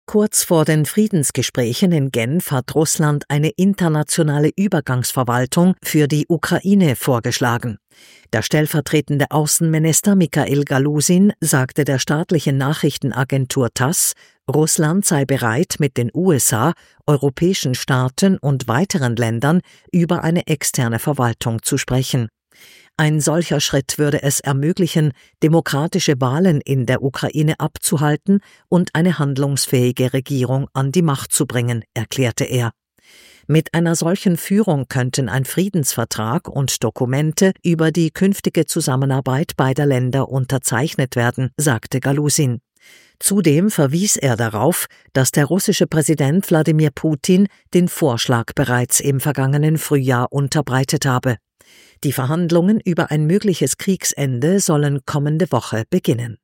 Kurz vor den Friedensgesprächen in Genf hat Russland eine internationale Übergangsverwaltung für die Ukraine vorgeschlagen. Der stellvertretende Außenminister Mikhail Galusin sagte der staatlichen Nachrichtenagentur TASS, Russland sei bereit, mit den USA, europäischen Staaten und weiteren Ländern über eine externe Verwaltung zu sprechen. Ein solcher Schritt würde es ermöglichen, demokratische Wahlen in der Ukraine abzuhalten und eine handlungsfähige Regierung an die Macht zu bringen, erklärte er. Mit einer solchen Führung könnten ein Friedensvertrag und Dokumente über die künftige Zusammenarbeit beider Länder unterzeichnet werden, sagte Galusin. Zudem verwies er darauf, dass der russische Präsident Wladimir Putin den Vorschlag bereits im vergangenen Frühjahr unterbreitet habe. Die Verhandlungen über ein mögliches Kriegsende sollen kommende Woche beginnen.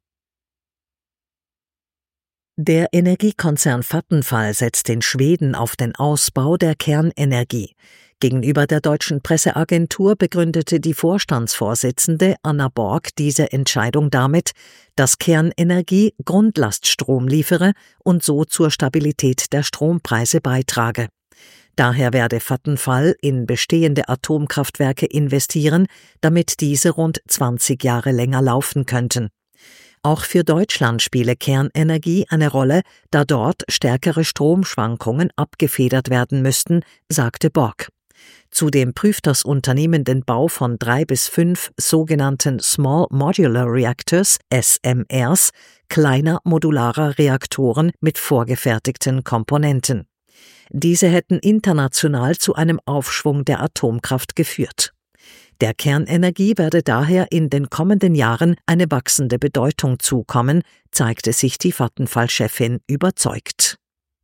Der Energiekonzern Vattenfall setzt in Schweden auf den Ausbau der Kernenergie. Gegenüber der deutschen Presseagentur begründete die Vorstandsvorsitzende Anna Borg diese Entscheidung damit, dass Kernenergie Grundlaststrom liefere und so zur Stabilität der Strompreise beitrage. Daher werde Vattenfall in bestehende Atomkraftwerke investieren, damit diese rund 20 Jahre länger laufen könnten. Auch für Deutschland spiele Kernenergie eine Rolle, da dort stärkere Stromschwankungen abgefedert werden müssten, sagte Borg. Zudem prüft das Unternehmen den Bau von 3 bis 5 sogenannten Small Modular Reactors, SMRs, kleiner modularer Reaktoren mit vorgefertigten Komponenten. Diese hätten international zu einem Aufschwung der Atomkraft geführt. Der Kernenergie werde daher in den kommenden Jahren eine wachsende Bedeutung zukommen, zeigte sich die Vattenfall-Chefin überzeugt.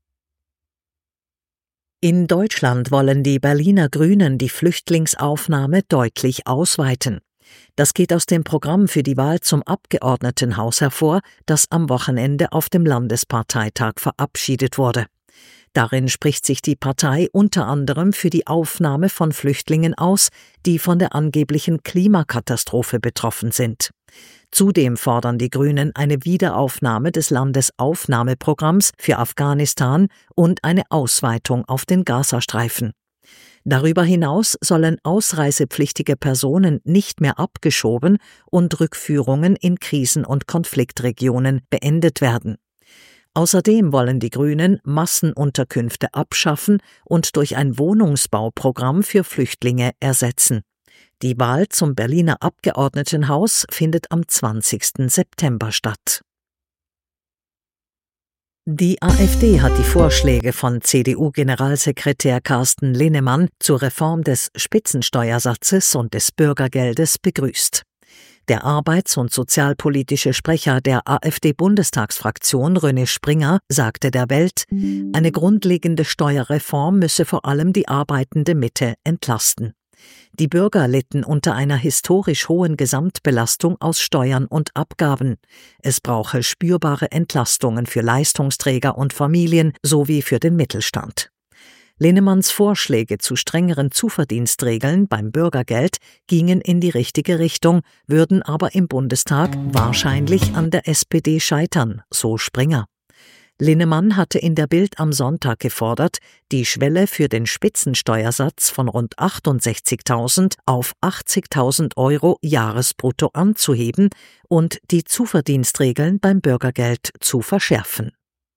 In Deutschland wollen die Berliner Grünen die Flüchtlingsaufnahme deutlich ausweiten. Das geht aus dem Programm für die Wahl zum Abgeordnetenhaus hervor, das am Wochenende auf dem Landesparteitag verabschiedet wurde. Darin spricht sich die Partei unter anderem für die Aufnahme von Flüchtlingen aus, die von der angeblichen Klimakatastrophe betroffen sind. Zudem fordern die Grünen eine Wiederaufnahme des Landesaufnahmeprogramms für Afghanistan und eine Ausweitung auf den Gazastreifen. Darüber hinaus sollen ausreisepflichtige Personen nicht mehr abgeschoben und Rückführungen in Krisen- und Konfliktregionen beendet werden. Außerdem wollen die Grünen Massenunterkünfte abschaffen und durch ein Wohnungsbauprogramm für Flüchtlinge ersetzen. Die Wahl zum Berliner Abgeordnetenhaus findet am 20. September statt. Die AfD hat die Vorschläge von CDU-Generalsekretär Carsten Linnemann zur Reform des Spitzensteuersatzes und des Bürgergeldes begrüßt. Der arbeits- und sozialpolitische Sprecher der AfD-Bundestagsfraktion René Springer sagte der Welt, eine grundlegende Steuerreform müsse vor allem die arbeitende Mitte entlasten. Die Bürger litten unter einer historisch hohen Gesamtbelastung aus Steuern und Abgaben. Es brauche spürbare Entlastungen für Leistungsträger und Familien sowie für den Mittelstand. Linnemanns Vorschläge zu strengeren Zuverdienstregeln beim Bürgergeld gingen in die richtige Richtung, würden aber im Bundestag wahrscheinlich an der SPD scheitern, so Springer. Linnemann hatte in der Bild am Sonntag gefordert, die Schwelle für den Spitzensteuersatz von rund 68.000 auf 80.000 € Jahresbrutto anzuheben und die Zuverdienstregeln beim Bürgergeld zu verschärfen.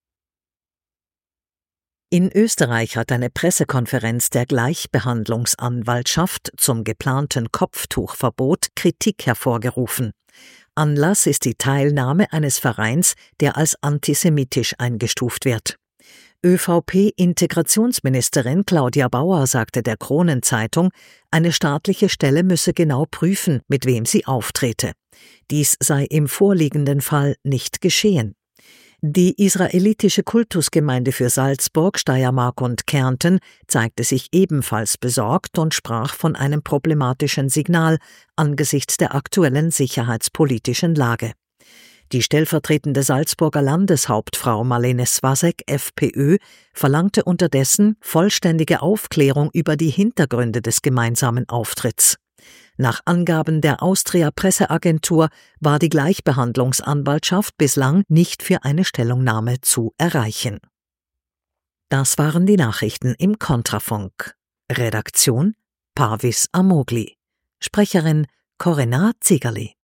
In Österreich hat eine Pressekonferenz der Gleichbehandlungsanwaltschaft zum geplanten Kopftuchverbot Kritik hervorgerufen. Anlass ist die Teilnahme eines Vereins, der als antisemitisch eingestuft wird. ÖVP-Integrationsministerin Claudia Bauer sagte der Kronenzeitung, eine staatliche Stelle müsse genau prüfen, mit wem sie auftrete. Dies sei im vorliegenden Fall nicht geschehen. Die israelitische Kultusgemeinde für Salzburg, Steiermark und Kärnten zeigte sich ebenfalls besorgt und sprach von einem problematischen Signal angesichts der aktuellen sicherheitspolitischen Lage. Die stellvertretende Salzburger Landeshauptfrau Marlene Swasek, FPÖ, verlangte unterdessen vollständige Aufklärung über die Hintergründe des gemeinsamen Auftritts. Nach Angaben der Austria-Presseagentur war die Gleichbehandlungsanwaltschaft bislang nicht für eine Stellungnahme zu erreichen. Das waren die Nachrichten im Kontrafunk. Redaktion Parvis Amogli. Sprecherin Corinna Ziegerli.